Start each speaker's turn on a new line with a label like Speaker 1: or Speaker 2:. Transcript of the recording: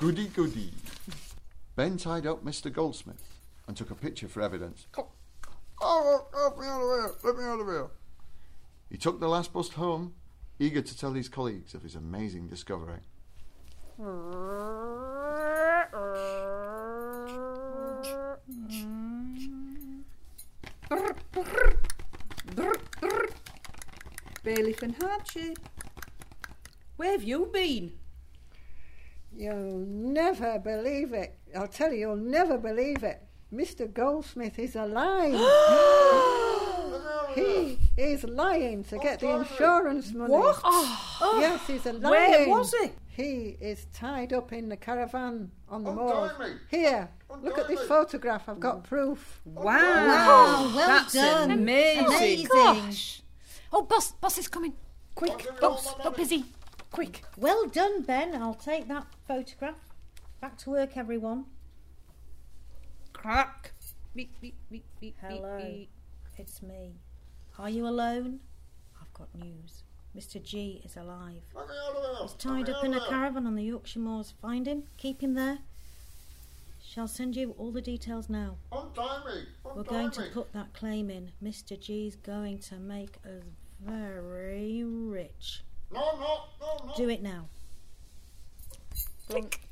Speaker 1: Goody, goody. Ben tied up Mr. Goldsmith and took a picture for evidence. Oh, let me out of here! Let me out of here! He took the last bus home, eager to tell his colleagues of his amazing discovery.
Speaker 2: Bailiff and hardship. Where have you been?
Speaker 3: You'll never believe it. I'll tell you, you'll never believe it. Mr. Goldsmith is alive. He is lying to get the insurance money.
Speaker 2: What?
Speaker 3: Yes, he's lying.
Speaker 2: Where was he?
Speaker 3: He is tied up in the caravan on the
Speaker 1: Untie
Speaker 3: moor.
Speaker 1: me.
Speaker 3: Here, look at
Speaker 1: Untie
Speaker 3: this
Speaker 1: me.
Speaker 3: photograph. I've got proof.
Speaker 2: Wow,
Speaker 4: Wow, well
Speaker 2: that's
Speaker 4: done.
Speaker 2: amazing.
Speaker 4: Amazing.
Speaker 5: Gosh. Oh, boss is coming.
Speaker 2: Quick,
Speaker 5: Boss, look busy.
Speaker 2: quick.
Speaker 4: Well done, Ben. I'll take that photograph. Back to work, everyone.
Speaker 2: Crack. Beep, beep, beep, beep,
Speaker 4: Hello.
Speaker 2: beep, beep.
Speaker 4: It's me. Are you alone? I've got news. Mr. G is alive.
Speaker 1: Let me out of here!
Speaker 4: He's tied up in a caravan on the Yorkshire moors. Find him. Keep him there. Shall send you all the details now.
Speaker 1: Untie me!
Speaker 4: We're going to put that claim in. Mr. G's going to make us very rich.
Speaker 1: No.
Speaker 4: Do it now.
Speaker 2: Blink.